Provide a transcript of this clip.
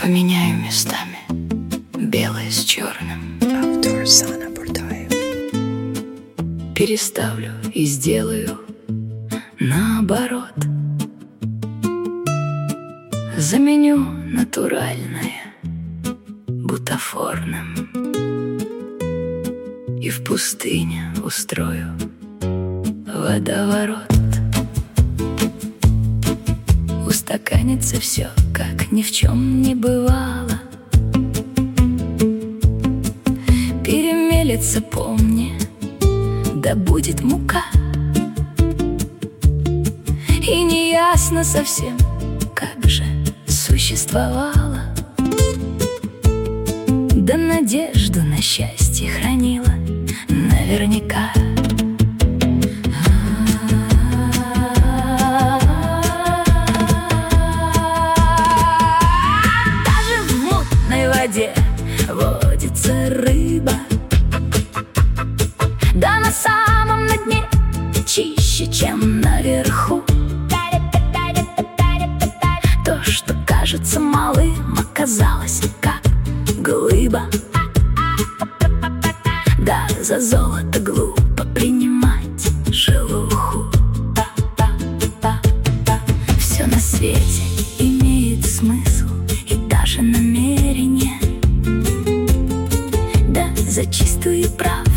Поменяю местами белое с черным. Автор Сана Бурдаев. Переставлю и сделаю наоборот. Заменю натуральное бутафорным и в пустыне устрою водоворот. Устаканится все, как ни в чем не бывало. Перемелется, помни, да будет мука. И неясно совсем, как же существовала, да надежду на счастье хранила наверняка. Даже в мутной воде водится рыба, да на самом на дне чище, чем наверху. То, что кажется малым, оказалось как глыба. Да, за золото глупо принимать шелуху. Все на свете имеет смысл и даже намерение, да, за чистую правду